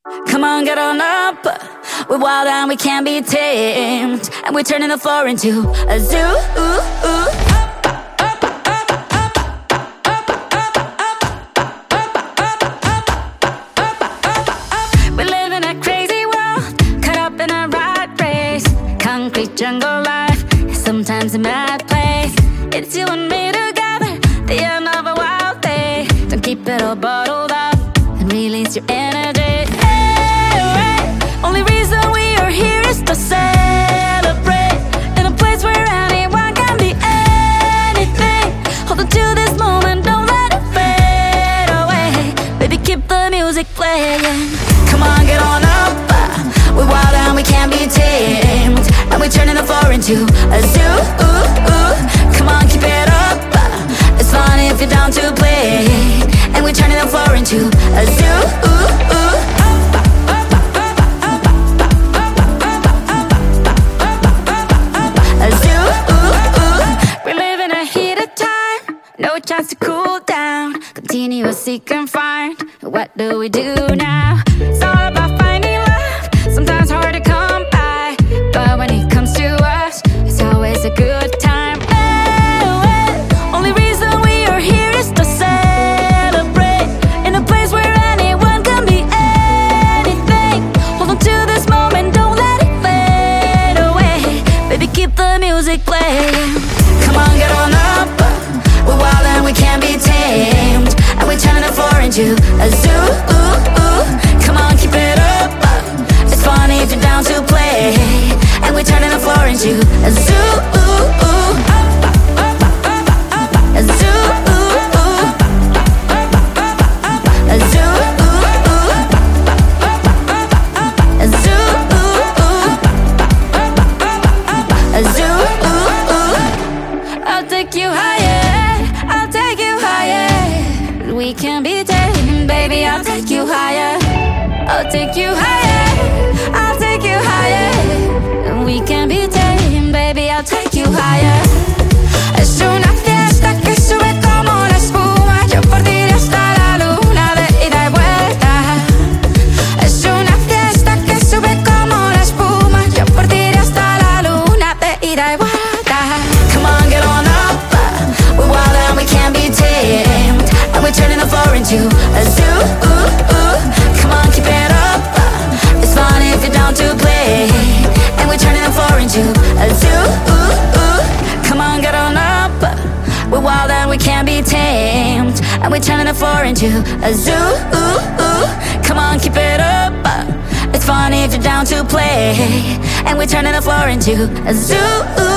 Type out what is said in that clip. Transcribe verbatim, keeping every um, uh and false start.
Come on, get on up. We're wild and we can't be tamed, and we're turning the floor into a zoo. Ooh, ooh. We live in a crazy world, caught up in a rat race. Concrete jungle life is sometimes a mad place. It's you and me together, the end of a wild day. Don't keep it all bottled up and release your energy. Only reason we are here is to celebrate, in a place where anyone can be anything. Hold on to this moment, don't let it fade away. Baby, keep the music playing. Come on, get on up. We're wild and we can't be tamed, and we're turning the floor into a zoo. Ooh, ooh. Come on, keep it up. It's fun if you're down to play, and we're turning the floor into a zoo. Ooh, ooh. No chance to cool down, continuously confined. What do we do now? It's all about finding love, sometimes hard to come by, but when it comes to us, it's always a good time. Hey, hey. Only reason we are here is to celebrate, in a place where anyone can be anything. Hold on to this moment, don't let it fade away. Baby, keep the music playing. Come on, get on up. We're wild and we can't be tamed, and we're turning the floor into a zoo. Ooh, ooh. Come on, keep it up. It's funny if you're down to play, and we're turning the floor into a zoo. Ooh, ooh. A zoo. Ooh, ooh. A zoo. Ooh, ooh. A zoo. Ooh, ooh. A zoo. Ooh, ooh. I'll take you higher. I'll take you higher. We can be tamed, baby, I'll take you higher. I'll take you higher. I'll take you higher. We can be tamed, baby, I'll take you higher. Es una fiesta que sube como la espuma. Yo por ti iré hasta la luna de ida y vuelta. Es una fiesta que sube como la espuma. Yo por ti iré hasta la luna de ida y vuelta. Come on, get on up. We're wild and we can't be tamed, and we're turning the floor into a zoo. Ooh, ooh. Come on, keep it up. It's fun if you're down to play, and we're turning the floor into a zoo. Ooh, ooh. Come on, get on up. We're wild and we can't be tamed, and we're turning the floor into a zoo. Ooh, ooh. Come on, keep it up. It's fun if you're down to play, and we're turning the floor into a zoo.